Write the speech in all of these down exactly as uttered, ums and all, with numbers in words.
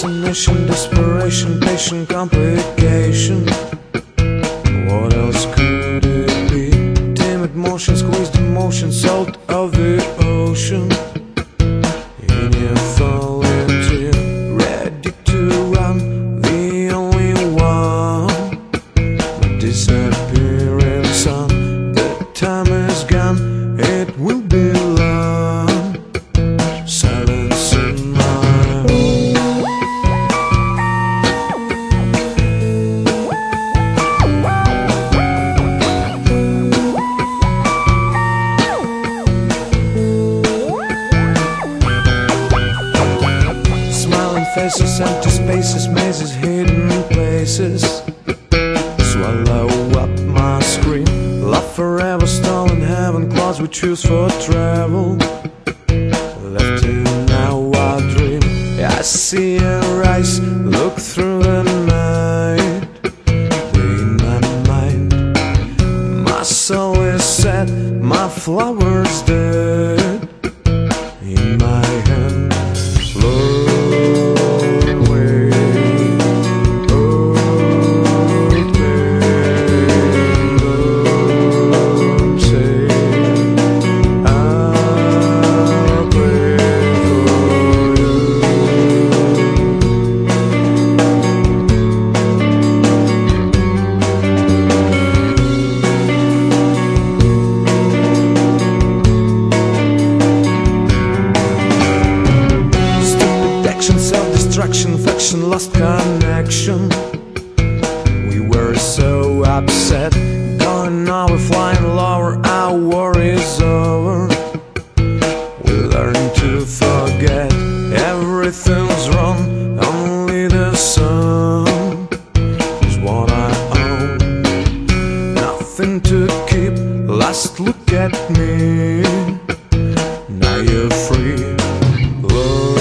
Fascination, desperation, patient complication. What else could it be? Timid motion, squeezed emotion, salt of the ocean. In your falling tear, ready to run, the only one. But disappearing sun, the time is gone, it will be long. Silence in my faces, empty spaces, mazes, hidden places. Swallow up my scream. Love forever, stolen heaven, clouds we choose for travel. Left in our dream. I see her eyes look through the night. In my mind, my soul is sad, my flower's dead. In my hand, Lord, self-destruction, faction, lost connection. We were so upset, going over, flying lower, our war is over. We learned to forget, everything's wrong, only the sun is what I own. Nothing to keep, last look at me. Now you're free, Lord.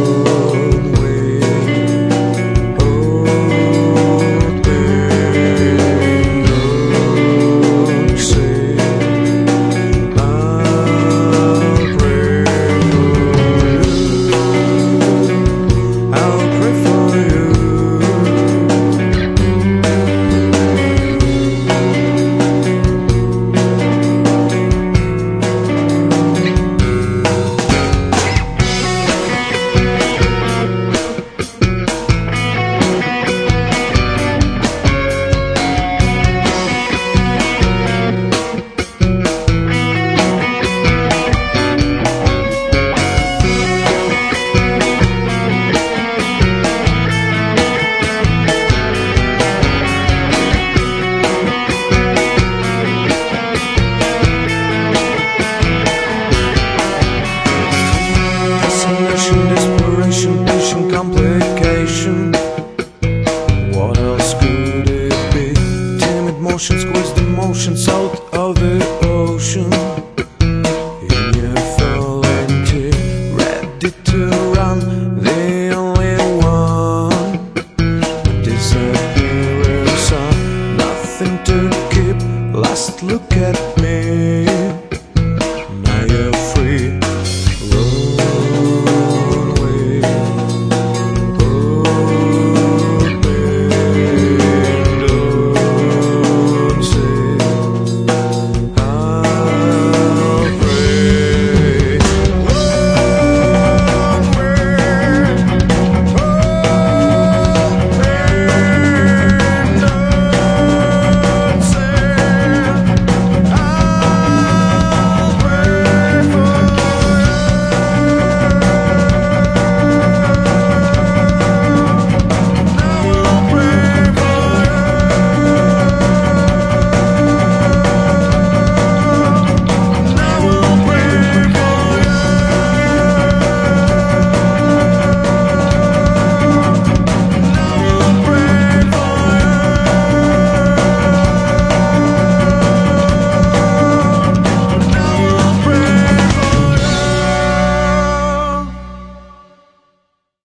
Desperation, complication. What else could it be? Timid motion, squeezed emotion, salt